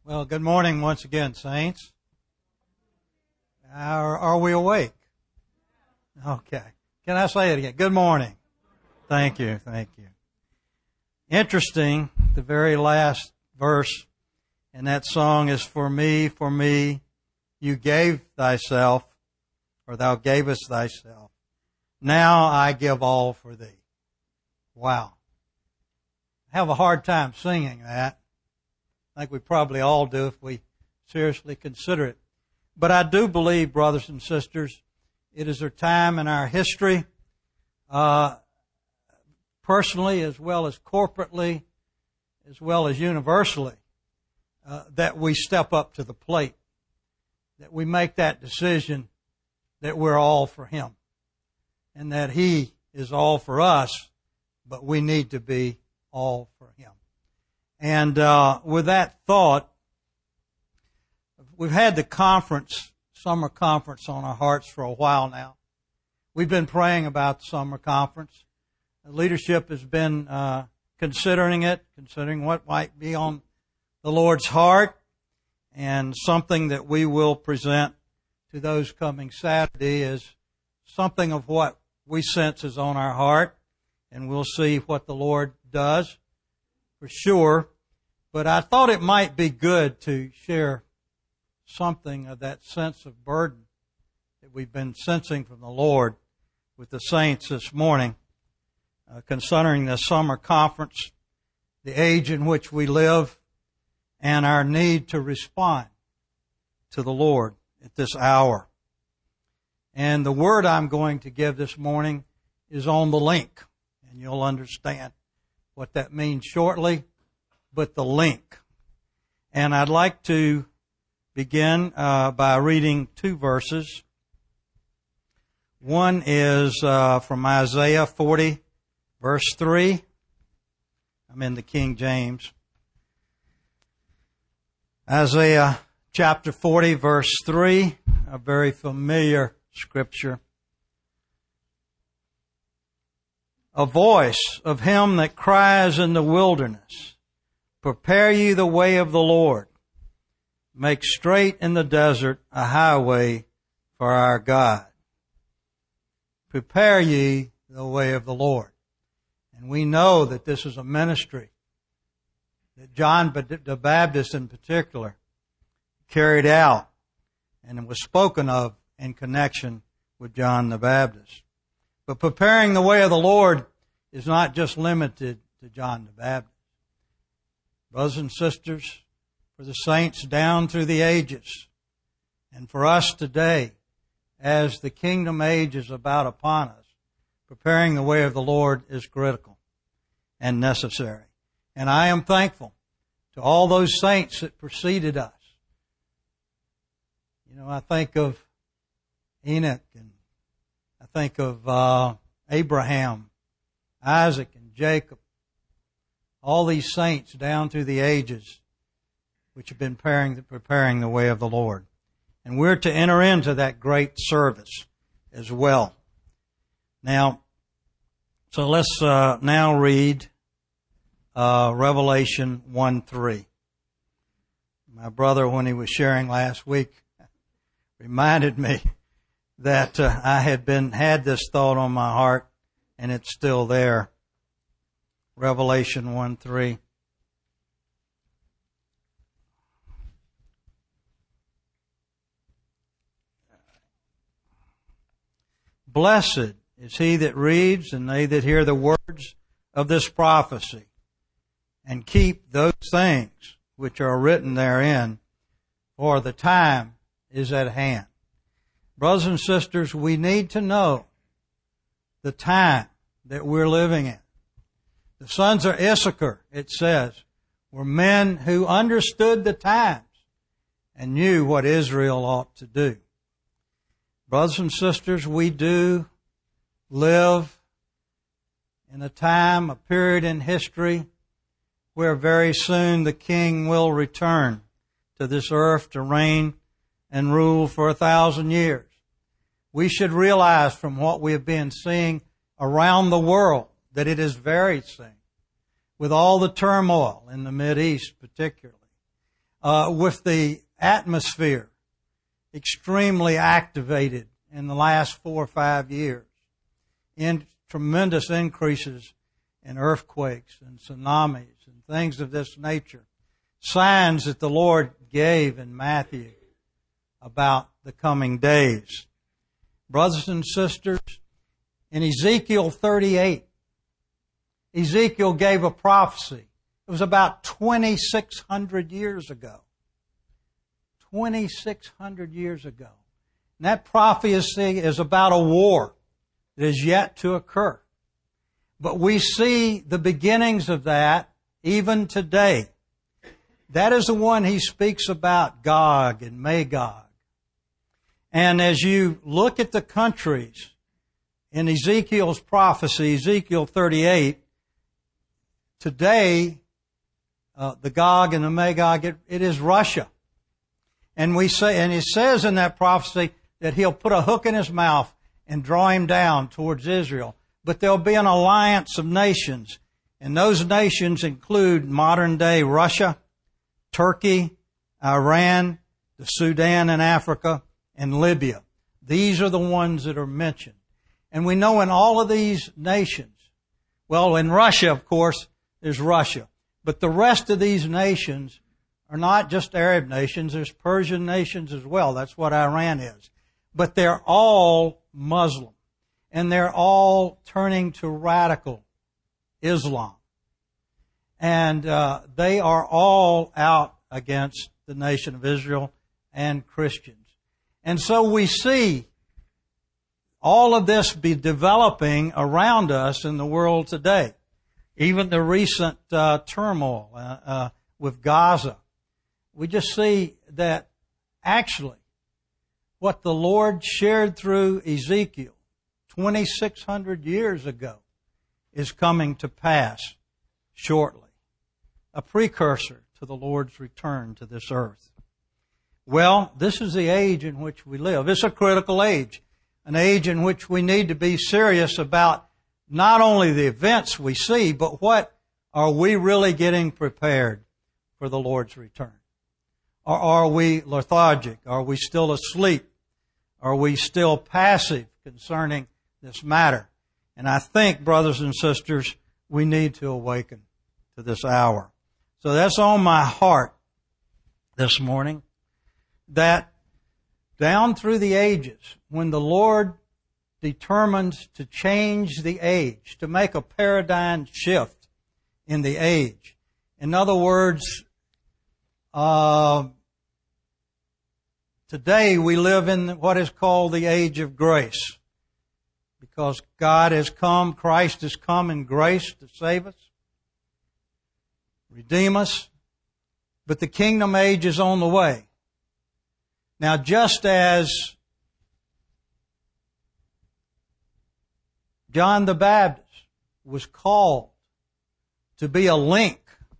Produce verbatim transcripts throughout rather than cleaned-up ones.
Well, good morning once again, saints. Are, are we awake? Okay. Can I say it again? Good morning. Thank you, thank you. Interesting, the very last verse in that song is, "For me, for me, you gave thyself, or thou gavest thyself. Now I give all for thee." Wow. I have a hard time singing that. I think we probably all do if we seriously consider it. But I do believe, brothers and sisters, it is a time in our history, uh, personally as well as corporately, as well as universally, uh, that we step up to the plate, that we make that decision that we're all for Him, and that He is all for us, but we need to be all for Him. And uh, with that thought, we've had the conference, summer conference on our hearts for a while now. We've been praying about the summer conference. The leadership has been uh, considering it, considering what might be on the Lord's heart, and something that we will present to those coming Saturday is something of what we sense is on our heart, and we'll see what the Lord does for sure. But I thought it might be good to share something of that sense of burden that we've been sensing from the Lord with the saints this morning uh, concerning the summer conference, the age in which we live, and our need to respond to the Lord at this hour. And the word I'm going to give this morning is on the link, and you'll understand what that means shortly, but the link. And I'd like to begin uh, by reading two verses. One is uh, from Isaiah forty, verse three. I'm in the King James. Isaiah chapter forty, verse three, a very familiar scripture. "A voice of him that cries in the wilderness, prepare ye the way of the Lord. Make straight in the desert a highway for our God." Prepare ye the way of the Lord. And we know that this is a ministry that John the Baptist in particular carried out, and it was spoken of in connection with John the Baptist. But preparing the way of the Lord is not just limited to John the Baptist. Brothers and sisters, for the saints down through the ages, and for us today, as the kingdom age is about upon us, preparing the way of the Lord is critical and necessary. And I am thankful to all those saints that preceded us. You know, I think of Enoch, and I think of uh, Abraham, Isaac, and Jacob. All these saints down through the ages which have been preparing, preparing the way of the Lord. And we're to enter into that great service as well. Now, so let's uh, now read uh, Revelation one three. My brother, when he was sharing last week, reminded me that uh, I had been had this thought on my heart, and it's still there. Revelation one three. "Blessed is he that reads, and they that hear the words of this prophecy, and keep those things which are written therein, for the time is at hand." Brothers and sisters, we need to know the time that we're living in. The sons of Issachar, it says, were men who understood the times and knew what Israel ought to do. Brothers and sisters, we do live in a time, a period in history where very soon the King will return to this earth to reign and rule for a thousand years. We should realize from what we have been seeing around the world that it is very soon, with all the turmoil in the Mideast particularly. uh, with the atmosphere extremely activated in the last four or five years, in tremendous increases in earthquakes and tsunamis and things of this nature, signs that the Lord gave in Matthew about the coming days. Brothers and sisters, in Ezekiel thirty-eight, Ezekiel gave a prophecy. It was about twenty-six hundred years ago. twenty-six hundred years ago. And that prophecy is about a war that is yet to occur. But we see the beginnings of that even today. That is the one he speaks about, Gog and Magog. And as you look at the countries in Ezekiel's prophecy, Ezekiel thirty-eight, today, uh, the Gog and the Magog, it, it is Russia. And we say, and it says in that prophecy that he'll put a hook in his mouth and draw him down towards Israel. But there'll be an alliance of nations. And those nations include modern day Russia, Turkey, Iran, the Sudan in Africa, and Libya. These are the ones that are mentioned. And we know in all of these nations, well, in Russia, of course, there's Russia. But the rest of these nations are not just Arab nations. There's Persian nations as well. That's what Iran is. But they're all Muslim. And they're all turning to radical Islam. And uh, they are all out against the nation of Israel and Christians. And so we see all of this be developing around us in the world today. Even the recent uh, turmoil uh, uh, with Gaza. We just see that actually what the Lord shared through Ezekiel twenty-six hundred years ago is coming to pass shortly. A precursor to the Lord's return to this earth. Well, this is the age in which we live. It's a critical age. An age in which we need to be serious about not only the events we see, but what are we really getting prepared for the Lord's return? Or are we lethargic? Are we still asleep? Are we still passive concerning this matter? And I think, brothers and sisters, we need to awaken to this hour. So that's on my heart this morning, that down through the ages, when the Lord determines to change the age, to make a paradigm shift in the age. In other words, uh, today we live in what is called the age of grace. Because God has come, Christ has come in grace to save us, redeem us, but the kingdom age is on the way. Now, just as John the Baptist was called to be a link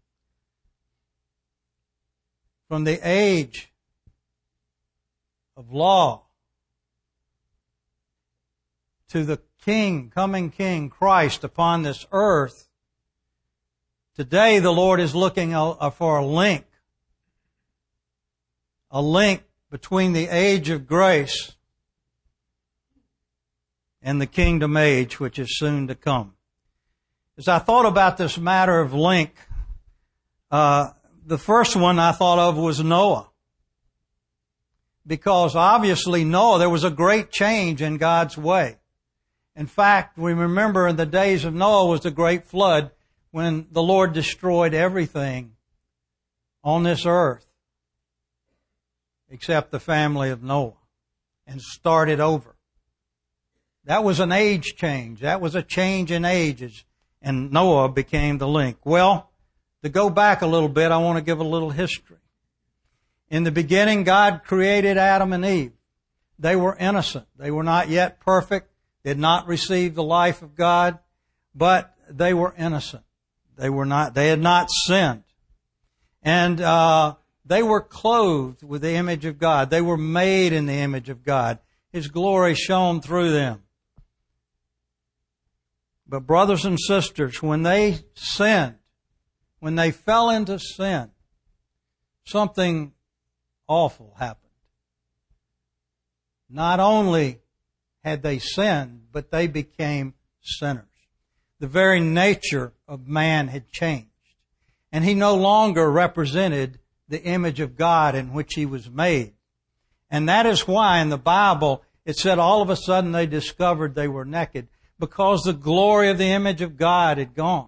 from the age of law to the King, coming King, Christ upon this earth, today the Lord is looking for a link, a link between the age of grace and the kingdom age, which is soon to come. As I thought about this matter of link, uh, the first one I thought of was Noah. Because obviously Noah, there was a great change in God's way. In fact, we remember in the days of Noah was the great flood when the Lord destroyed everything on this earth except the family of Noah and started over. That was an age change. That was a change in ages, and Noah became the link. Well, to go back a little bit, I want to give a little history. In the beginning, God created Adam and Eve. They were innocent. They were not yet perfect, did not receive the life of God, but they were innocent. They were not, they had not sinned. And, uh, they were clothed with the image of God. They were made in the image of God. His glory shone through them. But brothers and sisters, when they sinned, when they fell into sin, something awful happened. Not only had they sinned, but they became sinners. The very nature of man had changed. And he no longer represented the image of God in which he was made. And that is why in the Bible it said all of a sudden they discovered they were naked, because the glory of the image of God had gone.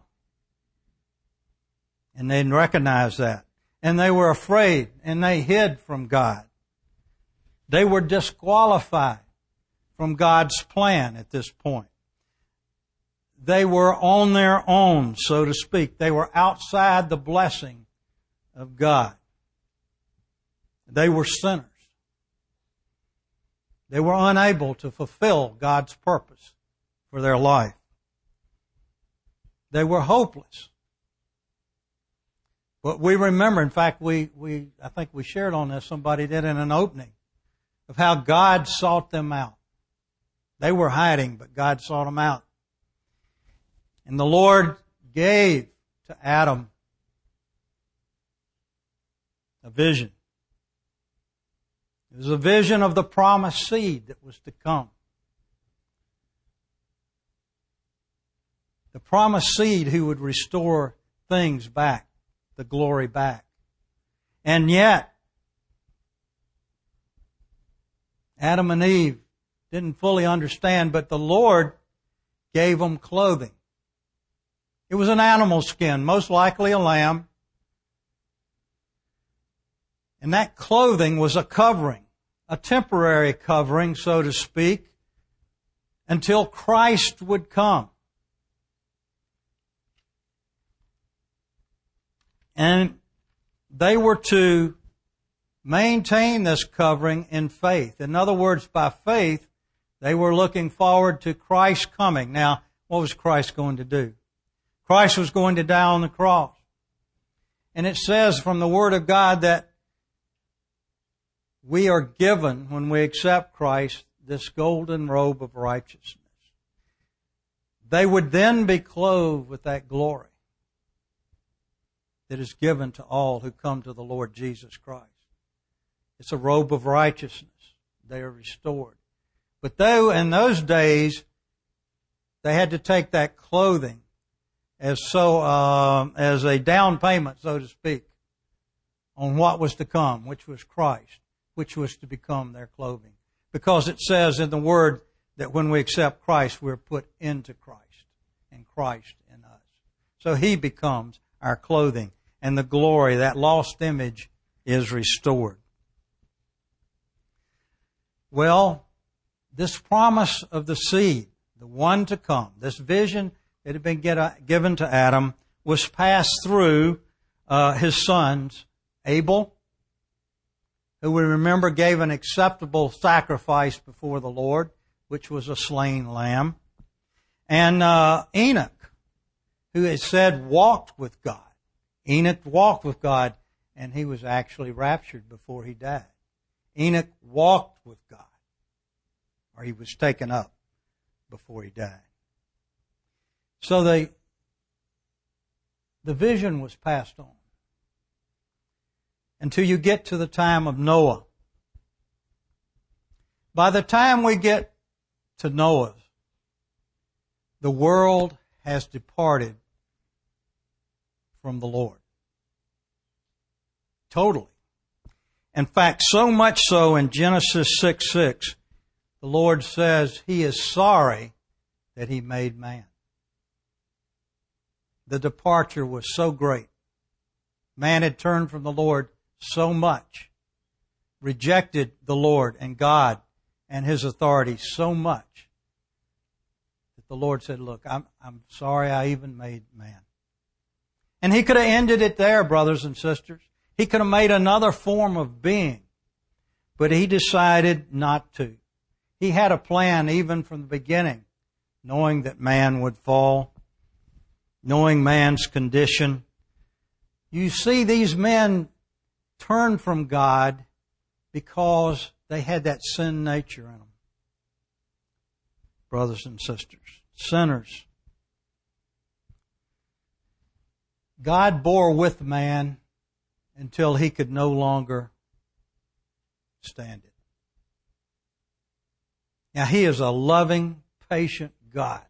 And they didn't recognize that. And they were afraid, and they hid from God. They were disqualified from God's plan at this point. They were on their own, so to speak. They were outside the blessing of God. They were sinners. They were unable to fulfill God's purpose for their life. They were hopeless. But we remember, in fact, we, we I think we shared on this, somebody did in an opening, of how God sought them out. They were hiding, but God sought them out. And the Lord gave to Adam a vision. It was a vision of the promised seed that was to come. The promised seed who would restore things back, the glory back. And yet, Adam and Eve didn't fully understand, but the Lord gave them clothing. It was an animal skin, most likely a lamb. And that clothing was a covering, a temporary covering, so to speak, until Christ would come. And they were to maintain this covering in faith. In other words, by faith, they were looking forward to Christ's coming. Now, what was Christ going to do? Christ was going to die on the cross. And it says from the Word of God that we are given, when we accept Christ, this golden robe of righteousness. They would then be clothed with that glory that is given to all who come to the Lord Jesus Christ. It's a robe of righteousness. They are restored. But though in those days, they had to take that clothing as so uh, as a down payment, so to speak, on what was to come, which was Christ, which was to become their clothing. Because it says in the Word that when we accept Christ, we're put into Christ, and Christ in us. So He becomes our clothing, and the glory, that lost image, is restored. Well, this promise of the seed, the one to come, this vision that had been get, given to Adam, was passed through uh, his sons, Abel, who we remember gave an acceptable sacrifice before the Lord, which was a slain lamb, and uh, Enoch, who it said walked with God. Enoch walked with God, and he was actually raptured before he died. Enoch walked with God, or he was taken up before he died. So the, the vision was passed on until you get to the time of Noah. By the time we get to Noah, the world has departed from the Lord. Totally. In fact, so much so in Genesis six six, the Lord says He is sorry that He made man. The departure was so great. Man had turned from the Lord so much, rejected the Lord and God and His authority so much, that the Lord said, look, I'm, I'm sorry I even made man. And He could have ended it there, brothers and sisters. He could have made another form of being, but He decided not to. He had a plan even from the beginning, knowing that man would fall, knowing man's condition. You see, these men turned from God because they had that sin nature in them. Brothers and sisters, sinners. God bore with man until he could no longer stand it. Now, he is a loving, patient God.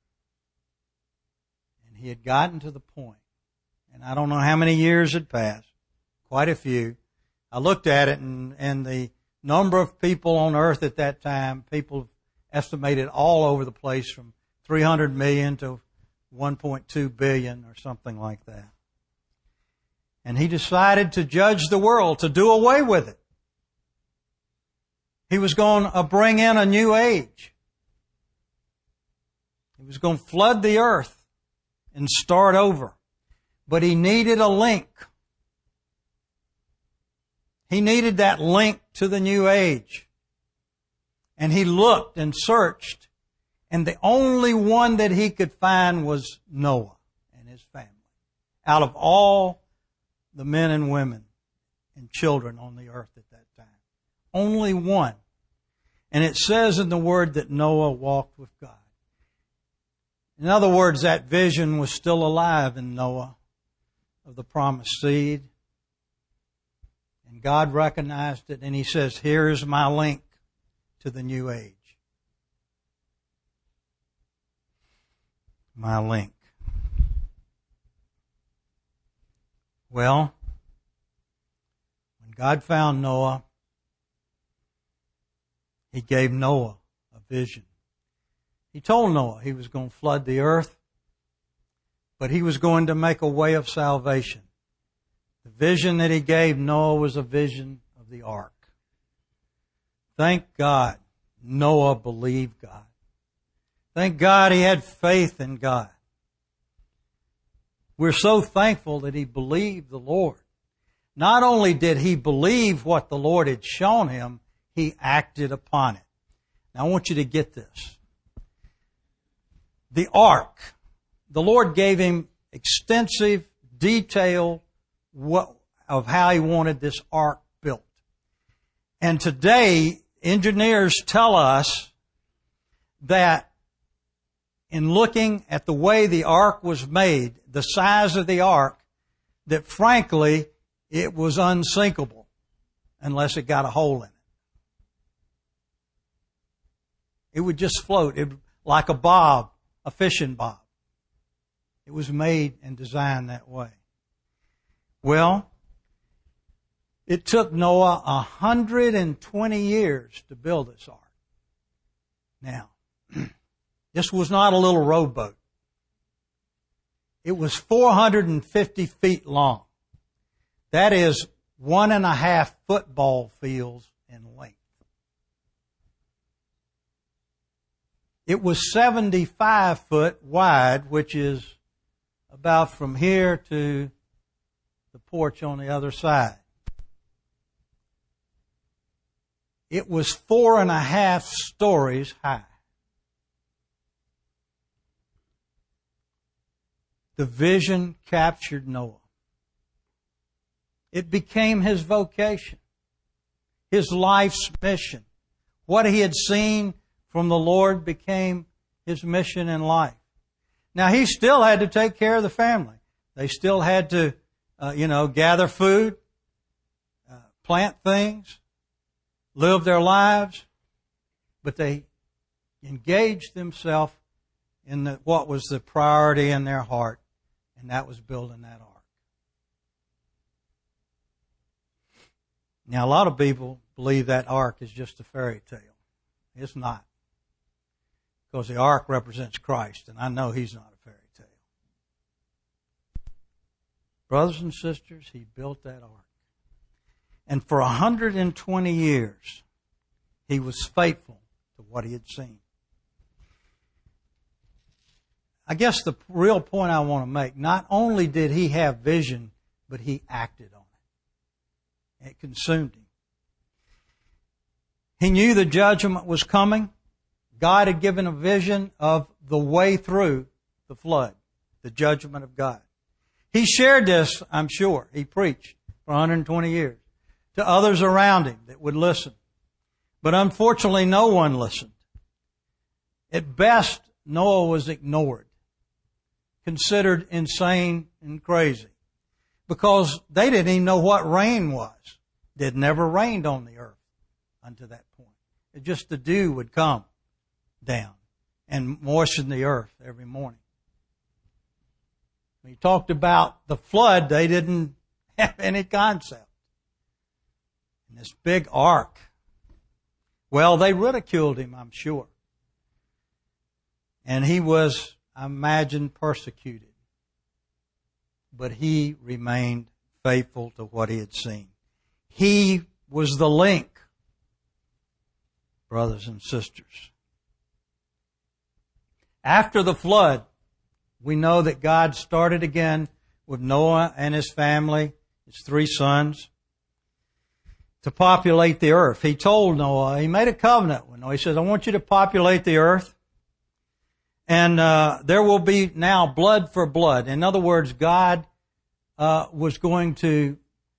And he had gotten to the point, and I don't know how many years had passed, quite a few. I looked at it, and, and the number of people on earth at that time, people estimated all over the place from three hundred million to one point two billion or something like that. And he decided to judge the world, to do away with it. He was going to bring in a new age. He was going to flood the earth and start over. But he needed a link. He needed that link to the new age. And he looked and searched, and the only one that he could find was Noah and his family. Out of all the men and women and children on the earth at that time. Only one. And it says in the Word that Noah walked with God. In other words, that vision was still alive in Noah of the promised seed. And God recognized it, and He says, here is my link to the new age. My link. Well, when God found Noah, He gave Noah a vision. He told Noah he was going to flood the earth, but He was going to make a way of salvation. The vision that He gave Noah was a vision of the ark. Thank God Noah believed God. Thank God he had faith in God. We're so thankful that he believed the Lord. Not only did he believe what the Lord had shown him, he acted upon it. Now I want you to get this. The ark, the Lord gave him extensive detail of how he wanted this ark built. And today, engineers tell us that in looking at the way the ark was made, the size of the ark, that frankly, it was unsinkable unless it got a hole in it. It would just float it, like a bob, a fishing bob. It was made and designed that way. Well, it took Noah one hundred twenty years to build this ark. Now, this was not a little rowboat. It was four hundred fifty feet long. That is one and a half football fields in length. It was seventy-five foot wide, which is about from here to the porch on the other side. It was four and a half stories high. The vision captured Noah. It became his vocation, his life's mission. What he had seen from the Lord became his mission in life. Now, he still had to take care of the family. They still had to, uh, you know, gather food, uh, plant things, live their lives, but they engaged themselves in the, what was the priority in their heart, and that was building that ark. Now, a lot of people believe that ark is just a fairy tale. It's not. Because the ark represents Christ, and I know He's not a fairy tale. Brothers and sisters, He built that ark. And for one hundred twenty years, He was faithful to what He had seen. I guess the real point I want to make, not only did He have vision, but He acted on it. It consumed Him. He knew the judgment was coming. God had given a vision of the way through the flood, the judgment of God. He shared this, I'm sure. He preached for one hundred twenty years to others around him that would listen. But unfortunately, no one listened. At best, Noah was ignored, considered insane and crazy. because they didn't even know what rain was. It never rained on the earth unto that point. It just the dew would come down and moisten the earth every morning. When he talked about the flood, they didn't have any concept. And this big ark, well, they ridiculed him, I'm sure. And he was, I imagine, persecuted. But he remained faithful to what he had seen. He was the link, brothers and sisters. After the flood, we know that God started again with Noah and his family, his three sons, to populate the earth. He told Noah, he made a covenant with Noah. He says, I want you to populate the earth, and uh, there will be now blood for blood. In other words, God uh, was going to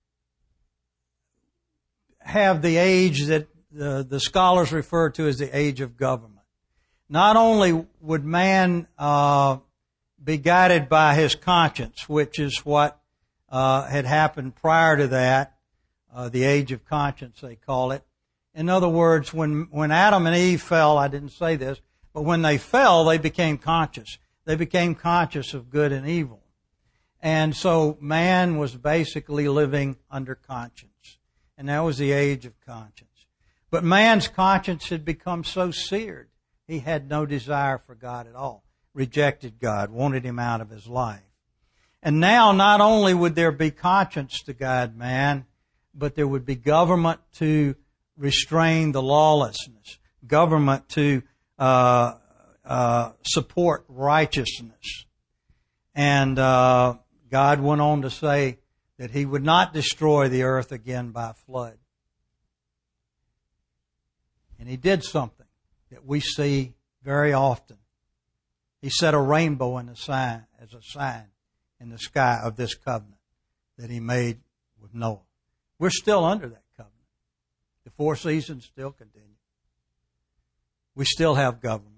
have the age that the, the scholars refer to as the age of government. Not only would man uh, be guided by his conscience, which is what uh, had happened prior to that, uh, the age of conscience they call it. In other words, when, when Adam and Eve fell, I didn't say this, but when they fell, they became conscious. They became conscious of good and evil. And so man was basically living under conscience. And that was the age of conscience. But man's conscience had become so seared, he had no desire for God at all. Rejected God, wanted him out of his life. And now not only would there be conscience to guide man, but there would be government to restrain the lawlessness, government to uh, uh, support righteousness. And uh, God went on to say that he would not destroy the earth again by flood. And he did something that we see very often. He set a rainbow in the sign as a sign in the sky of this covenant that he made with Noah. We're still under that covenant. The four seasons still continue. We still have government.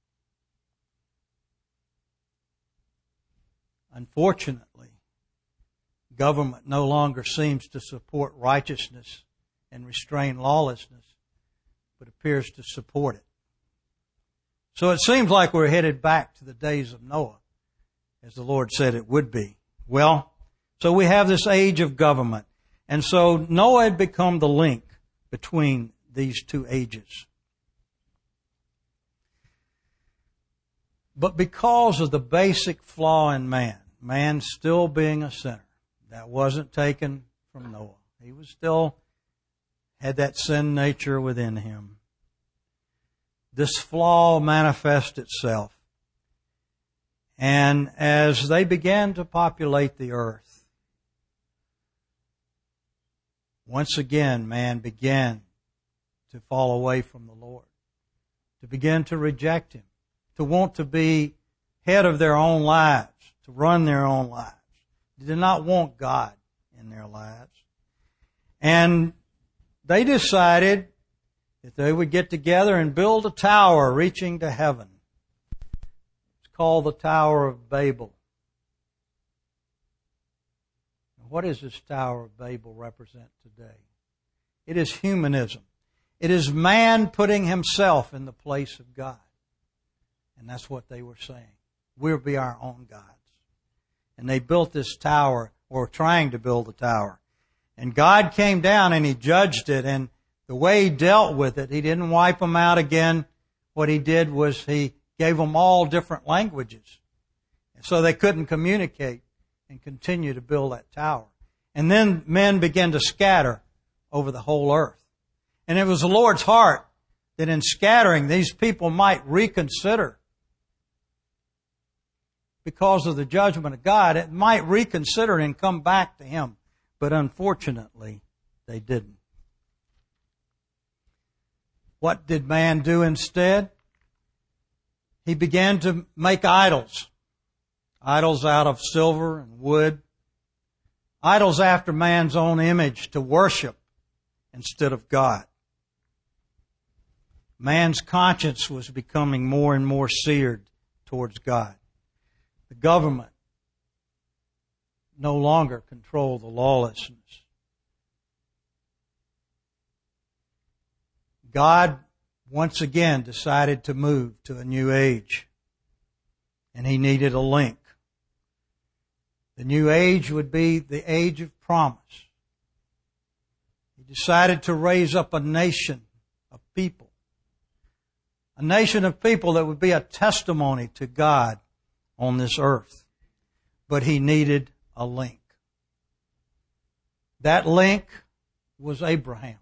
Unfortunately, government no longer seems to support righteousness and restrain lawlessness, but appears to support it. So it seems like we're headed back to the days of Noah, as the Lord said it would be. Well, so we have this age of government. And so Noah had become the link between these two ages. But because of the basic flaw in man, man still being a sinner, that wasn't taken from Noah. He was still had that sin nature within him. This flaw manifests itself. And as they began to populate the earth, once again man began to fall away from the Lord, to begin to reject him, to want to be head of their own lives, to run their own lives. They did not want God in their lives. And they decided that they would get together and build a tower reaching to heaven. It's called the Tower of Babel. What does this Tower of Babel represent today? It is humanism. It is man putting himself in the place of God. And that's what they were saying. We'll be our own gods. And they built this tower, or trying to build a tower. And God came down and He judged it, and the way He dealt with it, He didn't wipe them out again. What He did was He gave them all different languages. And so they couldn't communicate and continue to build that tower. And then men began to scatter over the whole earth. And it was the Lord's heart that in scattering, these people might reconsider. Because of the judgment of God, it might reconsider and come back to Him. But unfortunately, they didn't. What did man do instead? He began to make idols. Idols out of silver and wood. Idols after man's own image to worship instead of God. Man's conscience was becoming more and more seared towards God. The government no longer control the lawlessness. God once again decided to move to a new age, and He needed a link. The new age would be the age of promise. He decided to raise up a nation of people, a nation of people that would be a testimony to God on this earth. But He needed a link. That link was Abraham.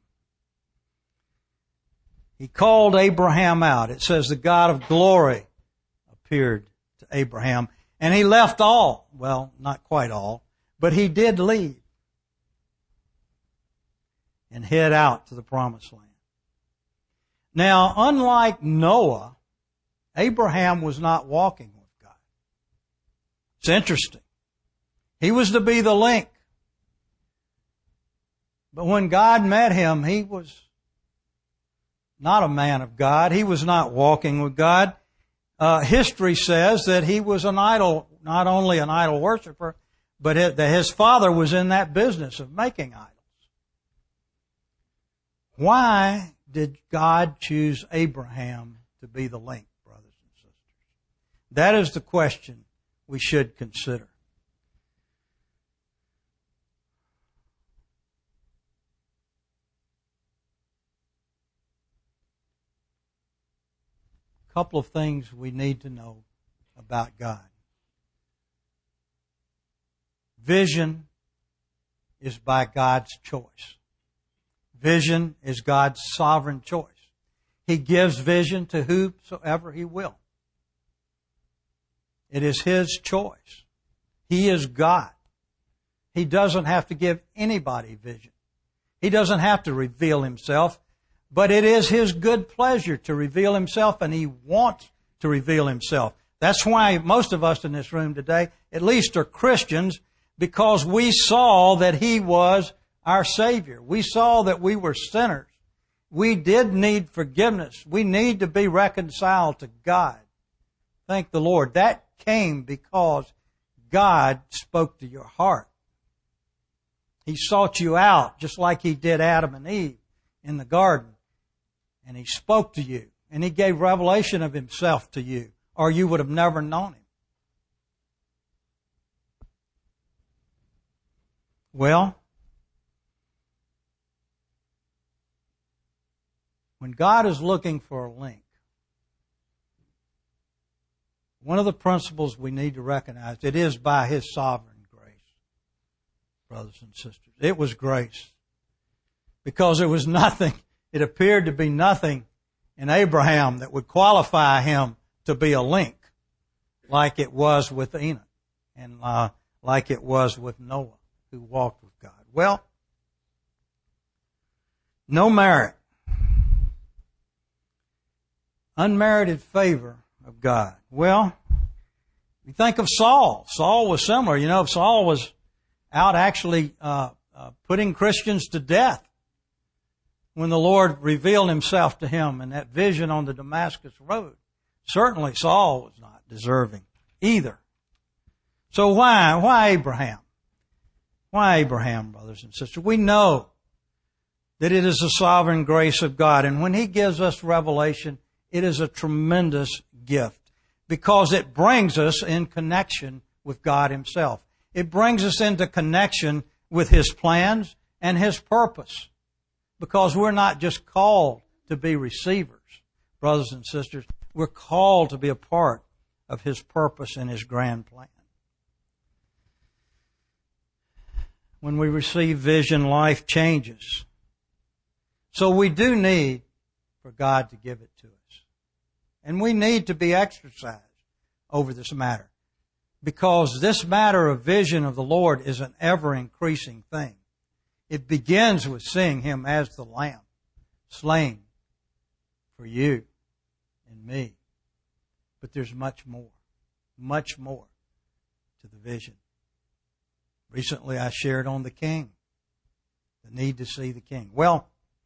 He called Abraham out. It says the God of glory appeared to Abraham. And he left all. Well, not quite all. But he did leave. And head out to the promised land. Now, unlike Noah, Abraham was not walking with God. It's interesting. He was to be the link. But when God met him, he was not a man of God. He was not walking with God. Uh, history says that he was an idol, not only an idol worshiper, but it, that his father was in that business of making idols. Why did God choose Abraham to be the link, brothers and sisters? That is the question we should consider. Couple of things we need to know about God. Vision is by God's choice. Vision is God's sovereign choice. He gives vision to whosoever He will. It is His choice. He is God. He doesn't have to give anybody vision. He doesn't have to reveal Himself. But it is His good pleasure to reveal Himself, and He wants to reveal Himself. That's why most of us in this room today, at least, are Christians, because we saw that He was our Savior. We saw that we were sinners. We did need forgiveness. We need to be reconciled to God. Thank the Lord. That came because God spoke to your heart. He sought you out, just like He did Adam and Eve in the garden. And He spoke to you. And He gave revelation of Himself to you. Or you would have never known Him. Well, when God is looking for a link, one of the principles we need to recognize, it is by His sovereign grace, brothers and sisters. It was grace. Because there was nothing, it appeared to be nothing in Abraham that would qualify him to be a link, like it was with Enoch and uh, like it was with Noah, who walked with God. Well, no merit, unmerited favor of God. Well, you think of Saul. Saul was similar. You know, Saul was out actually uh, uh, putting Christians to death when the Lord revealed Himself to him in that vision on the Damascus road. Certainly Saul was not deserving either. So why? Why Abraham? Why Abraham, brothers and sisters? We know that it is the sovereign grace of God. And when He gives us revelation, it is a tremendous gift because it brings us in connection with God Himself. It brings us into connection with His plans and His purpose. Because we're not just called to be receivers, brothers and sisters. We're called to be a part of His purpose and His grand plan. When we receive vision, life changes. So we do need for God to give it to us. And we need to be exercised over this matter. Because this matter of vision of the Lord is an ever-increasing thing. It begins with seeing Him as the Lamb, slain for you and me. But there's much more, much more to the vision. Recently I shared on the King, the need to see the King. Well,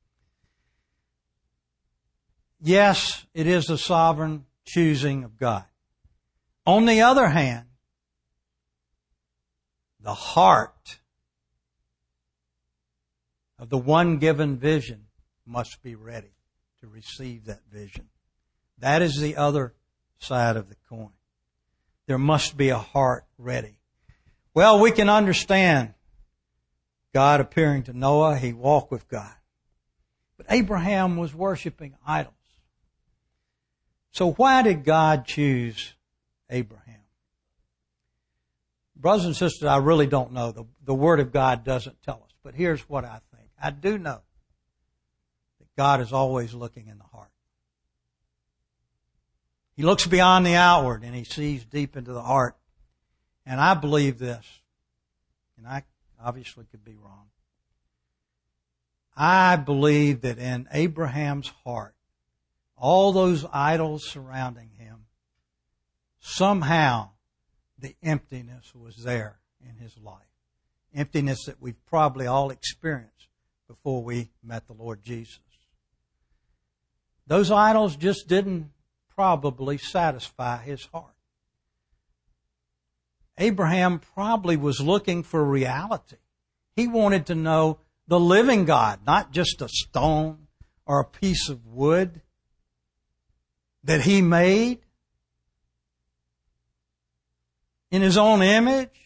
yes, it is the sovereign choosing of God. On the other hand, the heart of the one given vision must be ready to receive that vision. That is the other side of the coin. There must be a heart ready. Well, we can understand God appearing to Noah. He walked with God. But Abraham was worshiping idols. So why did God choose Abraham? Brothers and sisters, I really don't know. The, the Word of God doesn't tell us. But here's what I think. I do know that God is always looking in the heart. He looks beyond the outward and He sees deep into the heart. And I believe this, and I obviously could be wrong. I believe that in Abraham's heart, all those idols surrounding him, somehow the emptiness was there in his life. Emptiness that we've probably all experienced before we met the Lord Jesus. Those idols just didn't probably satisfy his heart. Abraham probably was looking for reality. He wanted to know the living God, not just a stone or a piece of wood that he made in his own image.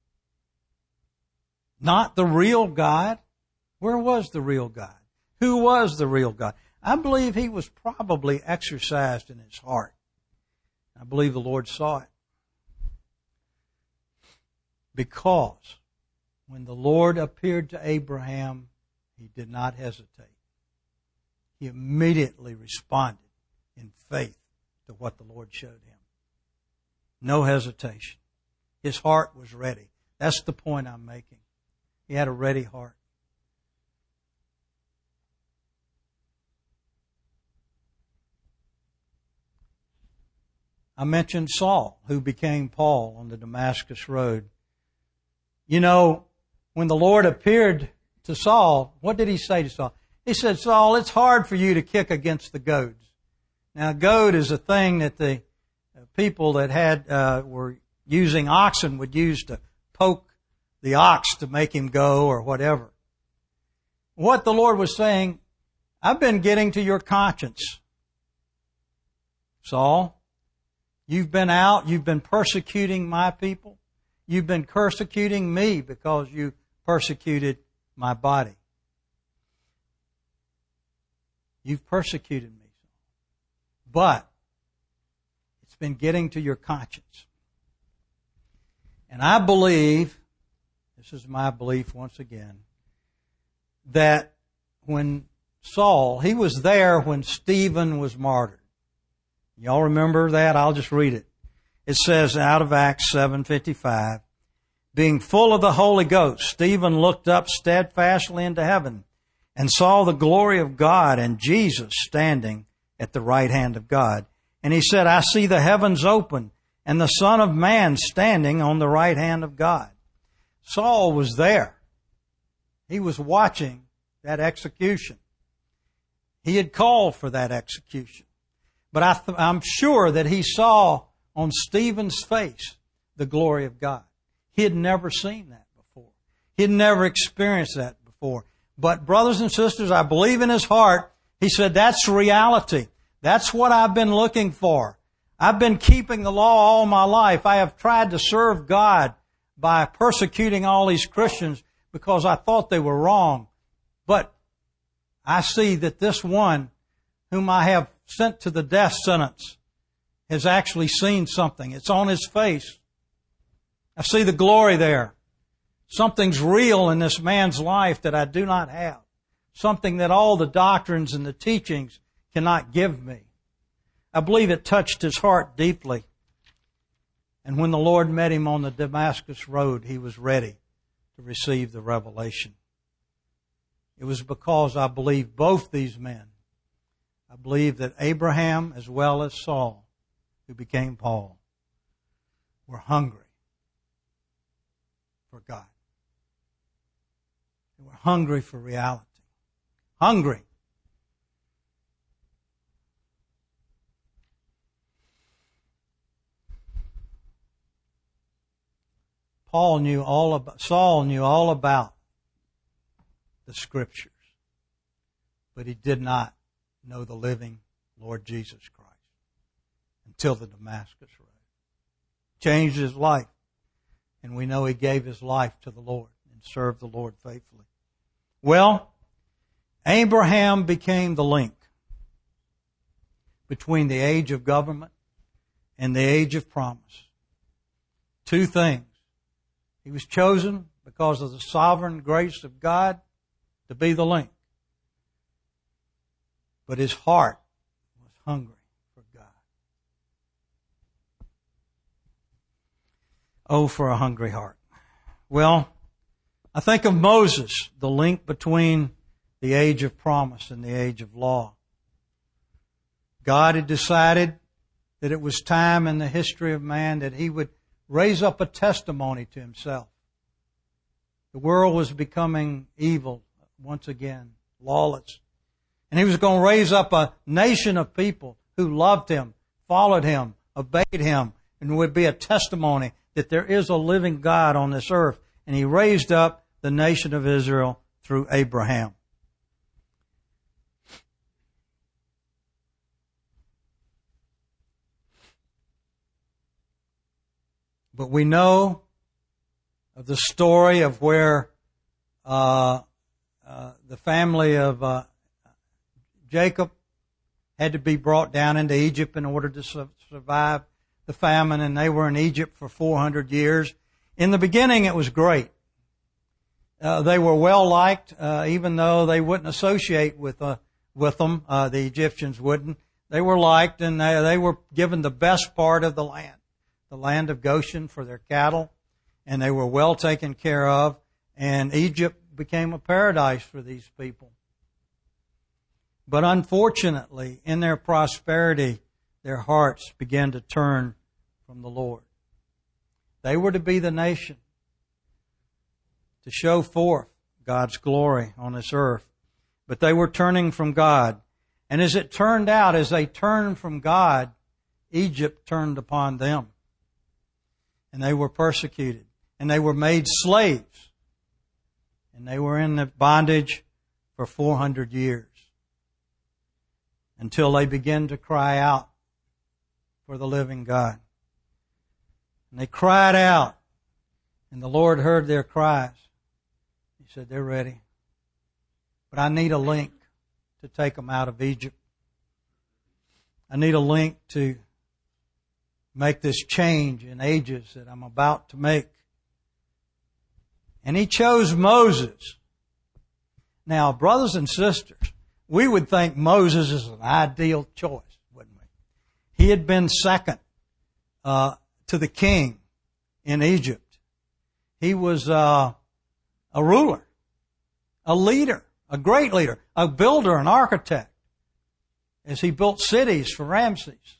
Not the real God. Where was the real God? Who was the real God? I believe he was probably exercised in his heart. I believe the Lord saw it. Because when the Lord appeared to Abraham, he did not hesitate. He immediately responded in faith to what the Lord showed him. No hesitation. His heart was ready. That's the point I'm making. He had a ready heart. I mentioned Saul, who became Paul on the Damascus Road. You know, when the Lord appeared to Saul, what did He say to Saul? He said, Saul, it's hard for you to kick against the goads. Now, a goad is a thing that the people that had uh, were using oxen would use to poke the ox to make him go or whatever. What the Lord was saying, I've been getting to your conscience, Saul. You've been out, you've been persecuting my people. You've been persecuting me because you persecuted my body. You've persecuted me. But it's been getting to your conscience. And I believe, this is my belief once again, that when Saul, he was there when Stephen was martyred. Y'all remember that? I'll just read it. It says out of Acts seven fifty-five, being full of the Holy Ghost, Stephen looked up steadfastly into heaven and saw the glory of God and Jesus standing at the right hand of God. And he said, I see the heavens open and the Son of Man standing on the right hand of God. Saul was there. He was watching that execution. He had called for that execution. But I th- I'm sure that he saw on Stephen's face the glory of God. He had never seen that before. He had never experienced that before. But brothers and sisters, I believe in his heart, he said, that's reality. That's what I've been looking for. I've been keeping the law all my life. I have tried to serve God by persecuting all these Christians because I thought they were wrong. But I see that this one whom I have sent to the death sentence has actually seen something. It's on his face. I see the glory there. Something's real in this man's life that I do not have. Something that all the doctrines and the teachings cannot give me. I believe it touched his heart deeply. And when the Lord met him on the Damascus Road, he was ready to receive the revelation. It was because I believe both these men, I believe that Abraham as well as Saul, who became Paul, were hungry for God. They were hungry for reality. Hungry. Paul knew all about, Saul knew all about the Scriptures, but he did not know the living Lord Jesus Christ until the Damascus Road. Changed his life, and we know he gave his life to the Lord and served the Lord faithfully. Well, Abraham became the link between the age of government and the age of promise. Two things. He was chosen because of the sovereign grace of God to be the link. But his heart was hungry for God. Oh, for a hungry heart. Well, I think of Moses, the link between the age of promise and the age of law. God had decided that it was time in the history of man that He would raise up a testimony to Himself. The world was becoming evil once again, lawless. And He was going to raise up a nation of people who loved Him, followed Him, obeyed Him, and would be a testimony that there is a living God on this earth. And He raised up the nation of Israel through Abraham. But we know of the story of where uh, uh, the family of uh, Jacob had to be brought down into Egypt in order to su- survive the famine, and they were in Egypt for four hundred years. In the beginning, it was great. Uh, they were well liked, uh, even though they wouldn't associate with uh, with them. Uh, the Egyptians wouldn't. They were liked, and they, they were given the best part of the land, the land of Goshen, for their cattle, and they were well taken care of. And Egypt became a paradise for these people. But unfortunately, in their prosperity, their hearts began to turn from the Lord. They were to be the nation to show forth God's glory on this earth. But they were turning from God. And as it turned out, as they turned from God, Egypt turned upon them. And they were persecuted. And they were made slaves. And they were in the bondage for four hundred years. Until they began to cry out for the living God. And they cried out. And the Lord heard their cries. He said, they're ready. But I need a link to take them out of Egypt. I need a link to make this change in ages that I'm about to make. And He chose Moses. Now, brothers and sisters, we would think Moses is an ideal choice, wouldn't we? He had been second uh, to the king in Egypt. He was uh, a ruler, a leader, a great leader, a builder, an architect, as he built cities for Ramses.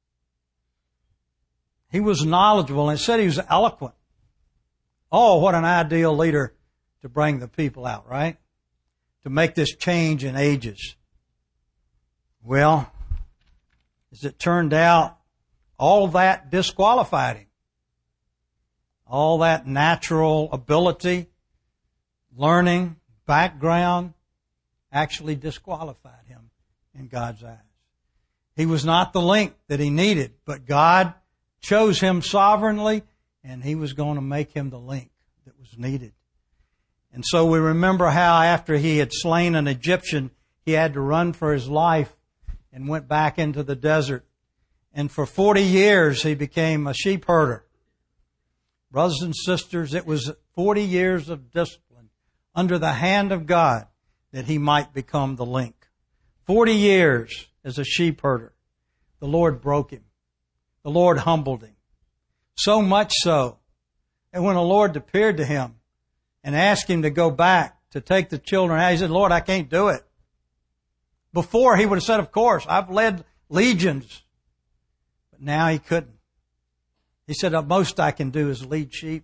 He was knowledgeable, and it said he was eloquent. Oh, what an ideal leader to bring the people out, right? To make this change in ages. Well, as it turned out, all that disqualified him. All that natural ability, learning, background, actually disqualified him in God's eyes. He was not the link that he needed, but God chose him sovereignly, and He was going to make him the link that was needed. And so we remember how after he had slain an Egyptian, he had to run for his life and went back into the desert. And for forty years, he became a sheep herder. Brothers and sisters, it was forty years of discipline under the hand of God that he might become the link. forty years as a sheep herder. The Lord broke him. The Lord humbled him. So much so that when the Lord appeared to him and asked him to go back to take the children out, he said, Lord, I can't do it. Before he would have said, of course, I've led legions. But now he couldn't. He said, the most I can do is lead sheep.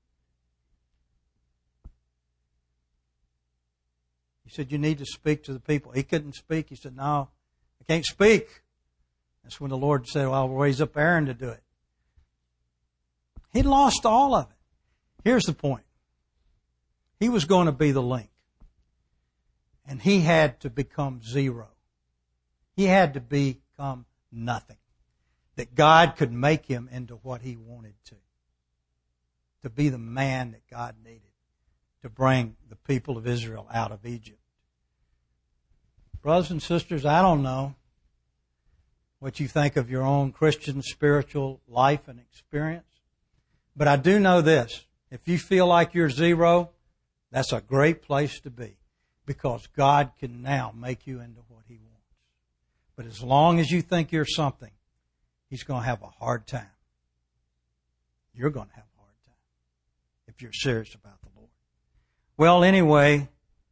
He said, you need to speak to the people. He couldn't speak. He said, no, I can't speak. That's when the Lord said, well, I'll raise up Aaron to do it. He lost all of it. Here's the point. He was going to be the link. And he had to become zero. He had to become nothing. That God could make him into what he wanted to. To be the man that God needed to bring the people of Israel out of Egypt. Brothers and sisters, I don't know what you think of your own Christian spiritual life and experience, but I do know this. If you feel like you're zero, that's a great place to be, because God can now make you into what he wants. But as long as you think you're something, he's going to have a hard time. You're going to have a hard time if you're serious about the Lord. Well, anyway,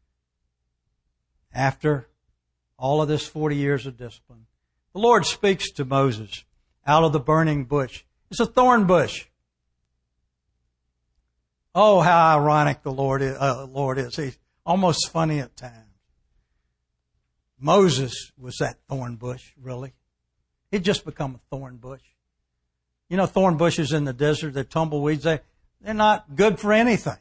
after all of this forty years of discipline, the Lord speaks to Moses out of the burning bush. It's a thorn bush. Oh, how ironic the Lord is. Uh, Lord is. He's almost funny at times. Moses was that thorn bush, really. He'd just become a thorn bush. You know, thorn bushes in the desert, they're tumbleweeds. They, they're not good for anything.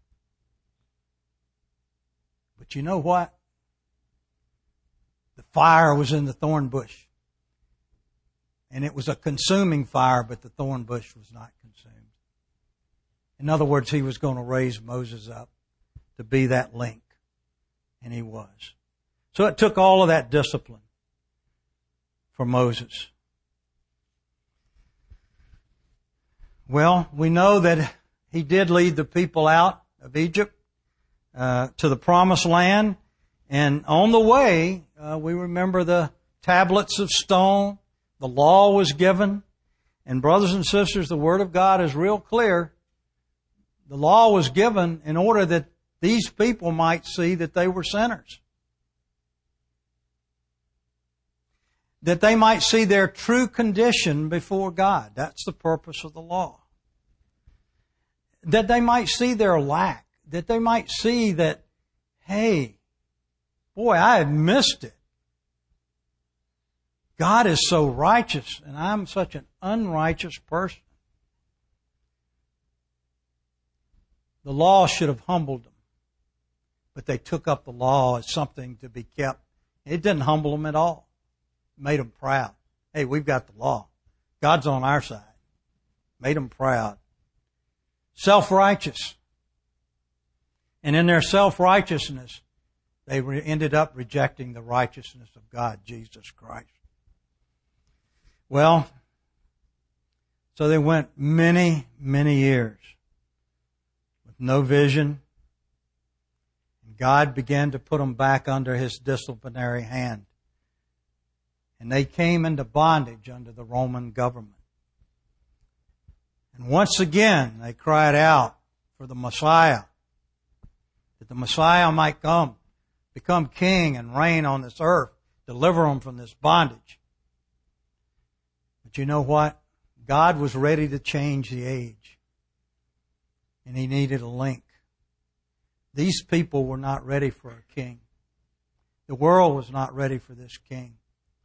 But you know what? The fire was in the thorn bush. And it was a consuming fire, but the thorn bush was not consumed. In other words, he was going to raise Moses up to be that link. And he was. So it took all of that discipline for Moses. Well, we know that he did lead the people out of Egypt uh, to the promised land. And on the way, uh, we remember the tablets of stone. The law was given. And brothers and sisters, the Word of God is real clear. The law was given in order that these people might see that they were sinners. That they might see their true condition before God. That's the purpose of the law. That they might see their lack. That they might see that, hey, boy, I had missed it. God is so righteous, and I'm such an unrighteous person. The law should have humbled them. But they took up the law as something to be kept. It didn't humble them at all. It made them proud. Hey, we've got the law. God's on our side. Made them proud. Self-righteous. And in their self-righteousness, they re- ended up rejecting the righteousness of God, Jesus Christ. Well, so they went many, many years with no vision. And God began to put them back under His disciplinary hand. And they came into bondage under the Roman government. And once again, they cried out for the Messiah, that the Messiah might come, become king and reign on this earth, deliver them from this bondage. But you know what? God was ready to change the age. And He needed a link. These people were not ready for a king. The world was not ready for this king.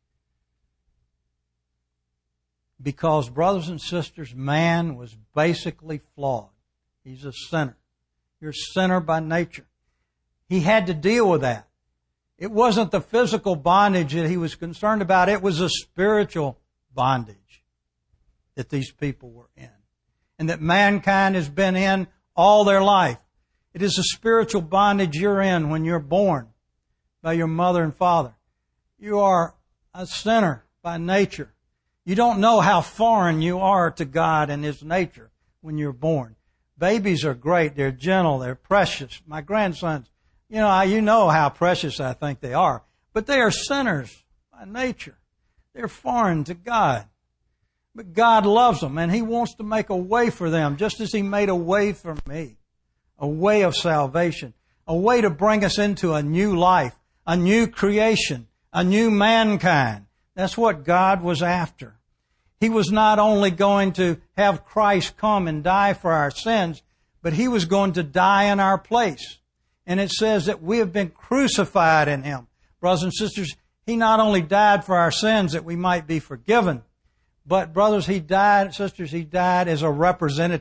Because, brothers and sisters, man was basically flawed. He's a sinner. You're a sinner by nature. He had to deal with that. It wasn't the physical bondage that he was concerned about. It was a spiritual bondage that these people were in. And that mankind has been in all their life. It is a spiritual bondage you're in when you're born by your mother and father. You are a sinner by nature. You don't know how foreign you are to God and His nature when you're born. Babies are great. They're gentle. They're precious. My grandsons, you know, you know how precious I think they are. But they are sinners by nature. They're foreign to God. But God loves them, and He wants to make a way for them, just as He made a way for me. A way of salvation. A way to bring us into a new life, a new creation, a new mankind. That's what God was after. He was not only going to have Christ come and die for our sins, but He was going to die in our place. And it says that we have been crucified in Him. Brothers and sisters, He not only died for our sins that we might be forgiven, but brothers, He died, sisters, He died as a representative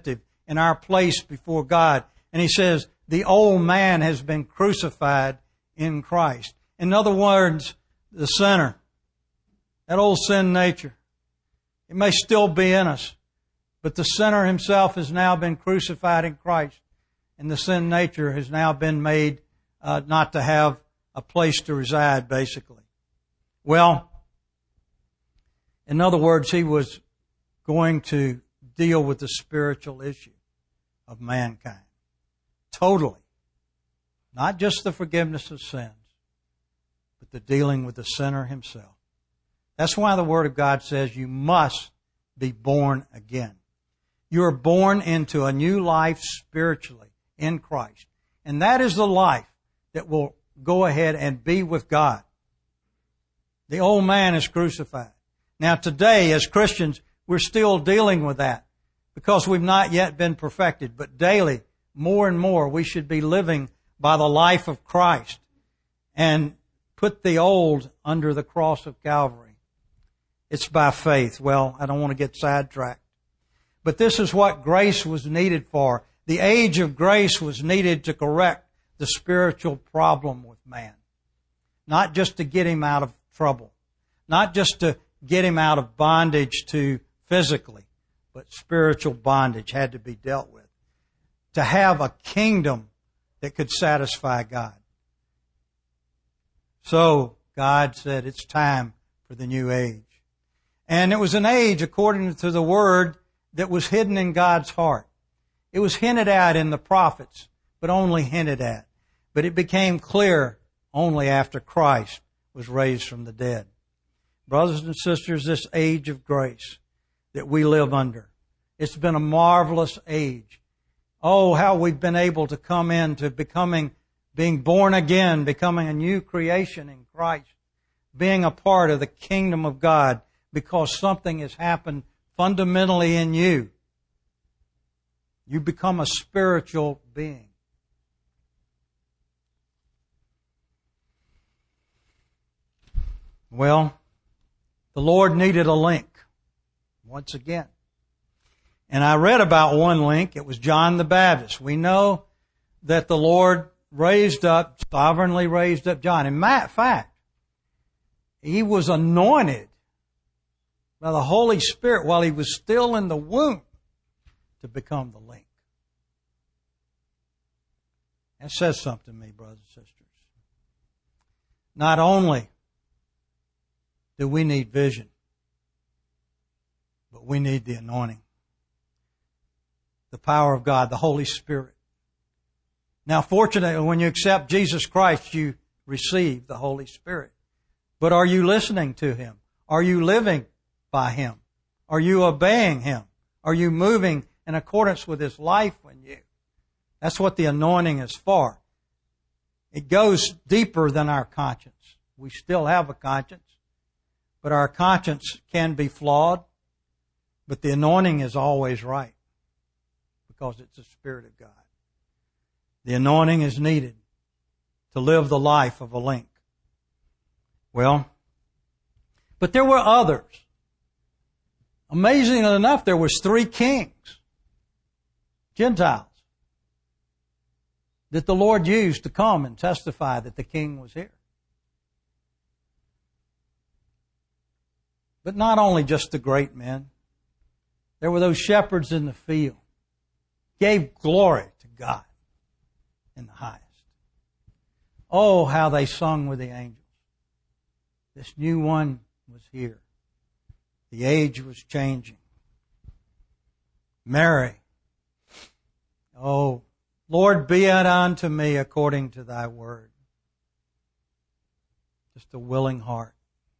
in our place before God. And he says, the old man has been crucified in Christ. In other words, the sinner, that old sin nature, it may still be in us, but the sinner himself has now been crucified in Christ, and the sin nature has now been made uh, not to have a place to reside, basically. Well, in other words, he was going to deal with the spiritual issue of mankind. Totally. Not just the forgiveness of sins, but the dealing with the sinner himself. That's why the Word of God says you must be born again. You are born into a new life spiritually in Christ. And that is the life that will go ahead and be with God. The old man is crucified. Now today, as Christians, we're still dealing with that because we've not yet been perfected. But daily, more and more, we should be living by the life of Christ and put the old under the cross of Calvary. It's by faith. Well, I don't want to get sidetracked. But this is what grace was needed for. The age of grace was needed to correct the spiritual problem with man. Not just to get him out of trouble. Not just to get him out of bondage to physically, but spiritual bondage had to be dealt with. To have a kingdom that could satisfy God. So God said it's time for the new age. And it was an age, according to the Word, that was hidden in God's heart. It was hinted at in the prophets, but only hinted at. But it became clear only after Christ was raised from the dead. Brothers and sisters, this age of grace that we live under, it's been a marvelous age. Oh, how we've been able to come into becoming, being born again, becoming a new creation in Christ, being a part of the kingdom of God because something has happened fundamentally in you. You become a spiritual being. Well, the Lord needed a link once again. And I read about one link. It was John the Baptist. We know that the Lord raised up, sovereignly raised up John. In fact, he was anointed by the Holy Spirit while he was still in the womb to become the link. That says something to me, brothers and sisters. Not only do we need vision, but we need the anointing. The power of God, the Holy Spirit. Now, fortunately, when you accept Jesus Christ, you receive the Holy Spirit. But are you listening to Him? Are you living by Him? Are you obeying Him? Are you moving in accordance with His life in you? That's what the anointing is for. It goes deeper than our conscience. We still have a conscience, but our conscience can be flawed. But the anointing is always right because it's the Spirit of God. The anointing is needed to live the life of a link. Well, but there were others. Amazingly enough, there was three kings, Gentiles, that the Lord used to come and testify that the King was here. But not only just the great men. There were those shepherds in the field. Gave glory to God in the highest. Oh, how they sung with the angels. This new one was here. The age was changing. Mary. Oh, Lord, be it unto me according to thy word. Just a willing heart.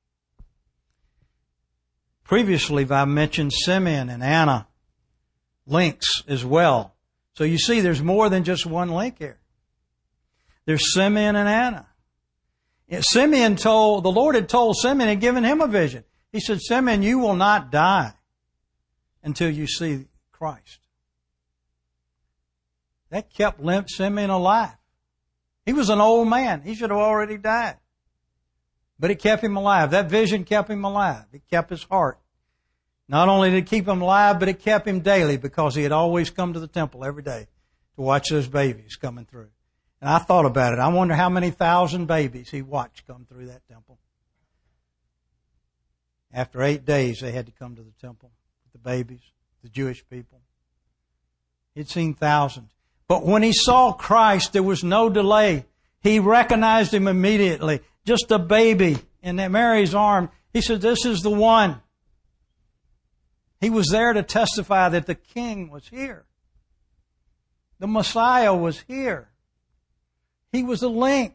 Previously, I mentioned Simeon and Anna links as well. So you see, there's more than just one link here. There's Simeon and Anna. Simeon told, the Lord had told Simeon and given him a vision. He said, Simeon, you will not die until you see Christ. That kept Simeon alive. He was an old man. He should have already died. But it kept him alive. That vision kept him alive. It kept his heart. Not only did it keep him alive, but it kept him daily because he had always come to the temple every day to watch those babies coming through. And I thought about it. I wonder how many thousand babies he watched come through that temple. After eight days, they had to come to the temple with the babies, the Jewish people. He'd seen thousands. But when he saw Christ, there was no delay. He recognized him immediately. Just a baby in Mary's arm. He said, "This is the one." He was there to testify that the King was here. The Messiah was here. He was a link.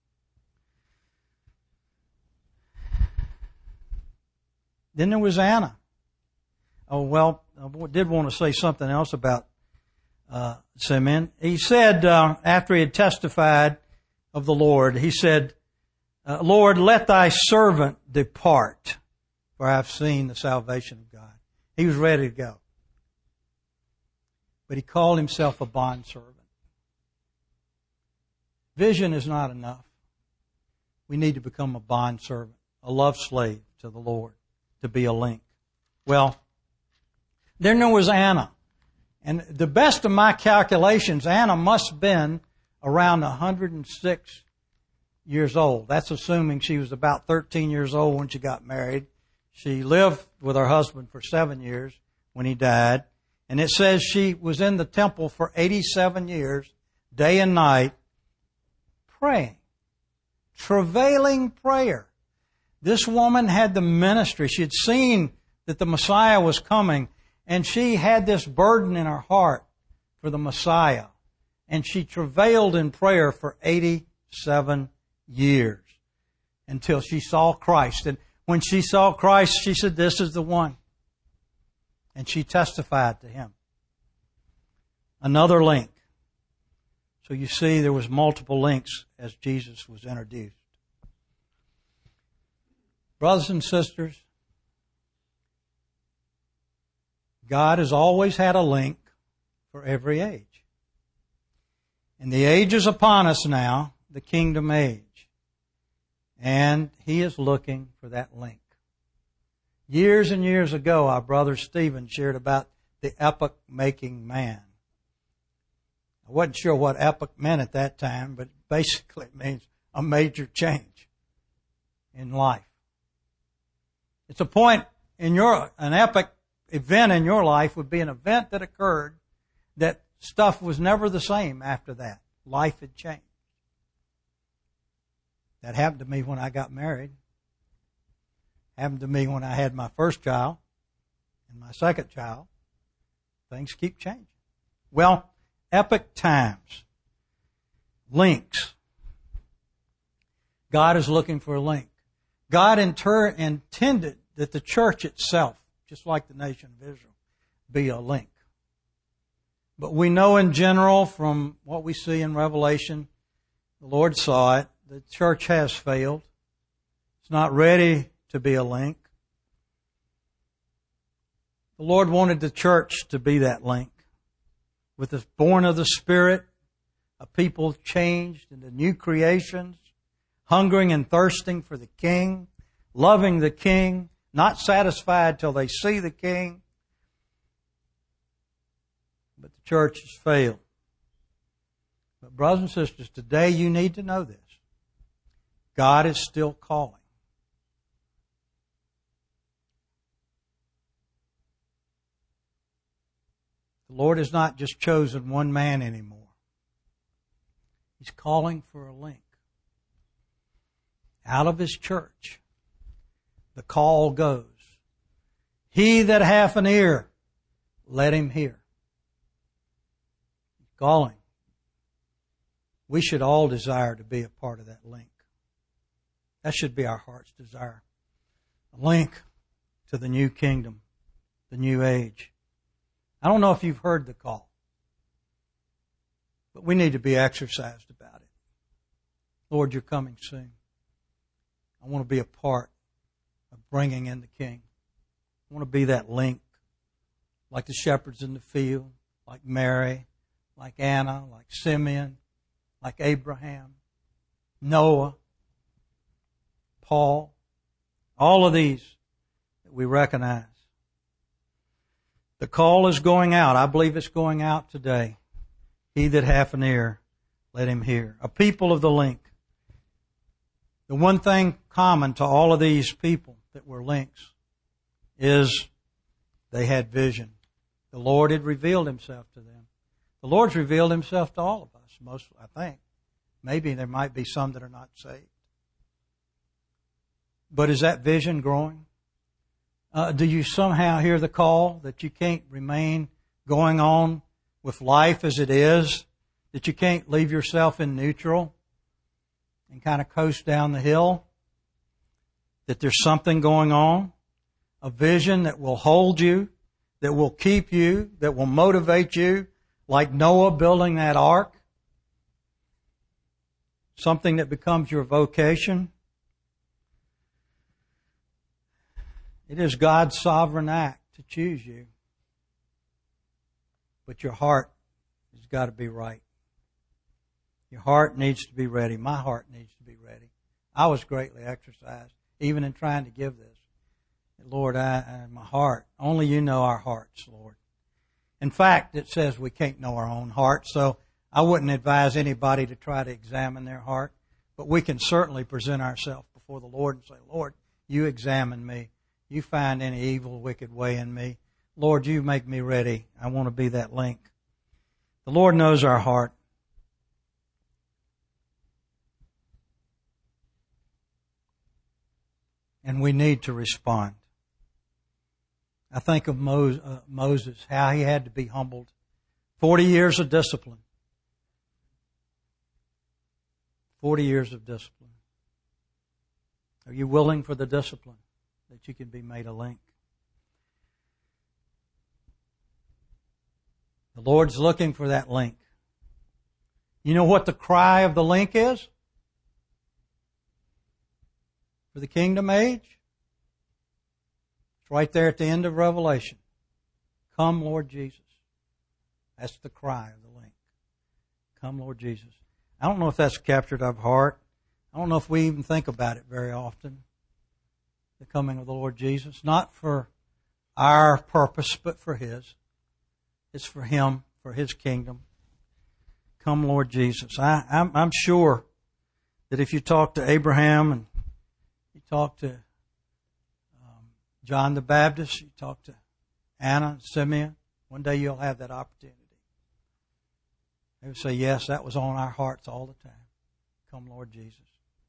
Then there was Anna. Oh, well, I did want to say something else about uh, Simeon. He said, uh, after he had testified of the Lord, he said, uh, "Lord, let thy servant depart, for I have seen the salvation of God." He was ready to go. But he called himself a bondservant. Vision is not enough. We need to become a bondservant, a love slave to the Lord, to be a link. Well, then there was Anna. And the best of my calculations, Anna must have been around one hundred six years old. That's assuming she was about thirteen years old when she got married. She lived with her husband for seven years when he died. And it says she was in the temple for eighty-seven years, day and night, praying. Travailing prayer. This woman had the ministry. She had seen that the Messiah was coming, and she had this burden in her heart for the Messiah. And she travailed in prayer for eighty-seven years until she saw Christ. And when she saw Christ, she said, "This is the one." And she testified to him. Another link. So you see, there was multiple links as Jesus was introduced. Brothers and sisters, God has always had a link for every age. And the age is upon us now, the kingdom age. And He is looking for that link. Years and years ago, our brother Stephen shared about the epoch-making man. I wasn't sure what epoch meant at that time, but basically it means a major change in life. It's a point in your, an epic event in your life would be an event that occurred that stuff was never the same after that. Life had changed. That happened to me when I got married. Happened to me when I had my first child and my second child. Things keep changing. Well, epic times. Links. God is looking for a link. God inter- intended that the church itself, just like the nation of Israel, be a link. But we know in general from what we see in Revelation, the Lord saw it, the church has failed. It's not ready to be a link. The Lord wanted the church to be that link. With the born of the Spirit, a people changed into new creations, hungering and thirsting for the King, loving the King, not satisfied till they see the King. But the church has failed. But brothers and sisters, today you need to know this. God is still calling. The Lord has not just chosen one man anymore. He's calling for a link. Out of His church, the call goes, "He that hath an ear, let him hear." He's calling. We should all desire to be a part of that link. That should be our heart's desire. A link to the new kingdom, the new age. I don't know if you've heard the call, but we need to be exercised about it. Lord, You're coming soon. I want to be a part of bringing in the King. I want to be that link, like the shepherds in the field, like Mary, like Anna, like Simeon, like Abraham, Noah, Paul, all of these that we recognize. The call is going out. I believe it's going out today. He that hath an ear, let him hear. A people of the link. The one thing common to all of these people that were links is they had vision. The Lord had revealed Himself to them. The Lord's revealed Himself to all of us, most, I think. Maybe there might be some that are not saved. But is that vision growing? Uh, do you somehow hear the call that you can't remain going on with life as it is? That you can't leave yourself in neutral and kind of coast down the hill? That there's something going on? A vision that will hold you, that will keep you, that will motivate you, like Noah building that ark? Something that becomes your vocation? It is God's sovereign act to choose you. But your heart has got to be right. Your heart needs to be ready. My heart needs to be ready. I was greatly exercised, even in trying to give this. Lord, I, I, my heart, only You know our hearts, Lord. In fact, it says we can't know our own heart, so I wouldn't advise anybody to try to examine their heart. But we can certainly present ourselves before the Lord and say, Lord, You examine me. You find any evil, wicked way in me. Lord, You make me ready. I want to be that link. The Lord knows our heart. And we need to respond. I think of Moses, how he had to be humbled. Forty years of discipline. Forty years of discipline. Are you willing for the discipline that you can be made a link? The Lord's looking for that link. You know what the cry of the link is? For the kingdom age? It's right there at the end of Revelation. Come, Lord Jesus. That's the cry of the link. Come, Lord Jesus. I don't know if that's captured our heart. I don't know if we even think about it very often. The coming of the Lord Jesus. Not for our purpose, but for His. It's for Him, for His kingdom. Come, Lord Jesus. I, I'm, I'm sure that if you talk to Abraham and you talk to um, John the Baptist, you talk to Anna and Simeon, one day you'll have that opportunity. They would say, yes, that was on our hearts all the time. Come, Lord Jesus.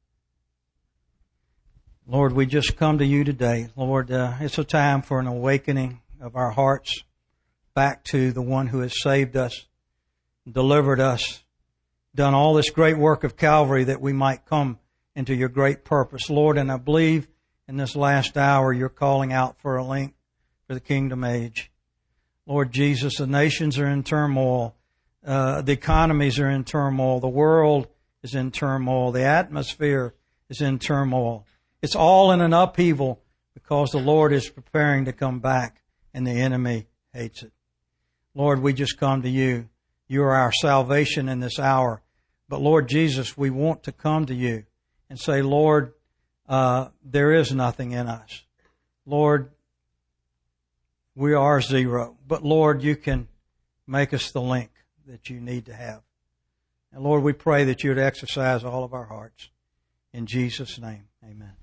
Lord, we just come to You today. Lord, uh, it's a time for an awakening of our hearts back to the One who has saved us, delivered us, done all this great work of Calvary that we might come into Your great purpose. Lord, and I believe in this last hour You're calling out for a link for the kingdom age. Lord Jesus, the nations are in turmoil. Uh, the economies are in turmoil. The world is in turmoil. The atmosphere is in turmoil. It's all in an upheaval because the Lord is preparing to come back and the enemy hates it. Lord, we just come to You. You are our salvation in this hour. But Lord Jesus, we want to come to You and say, Lord, uh, there is nothing in us. Lord, we are zero. But Lord, You can make us the link that You need to have. And Lord, we pray that You would exercise all of our hearts. In Jesus' name, amen.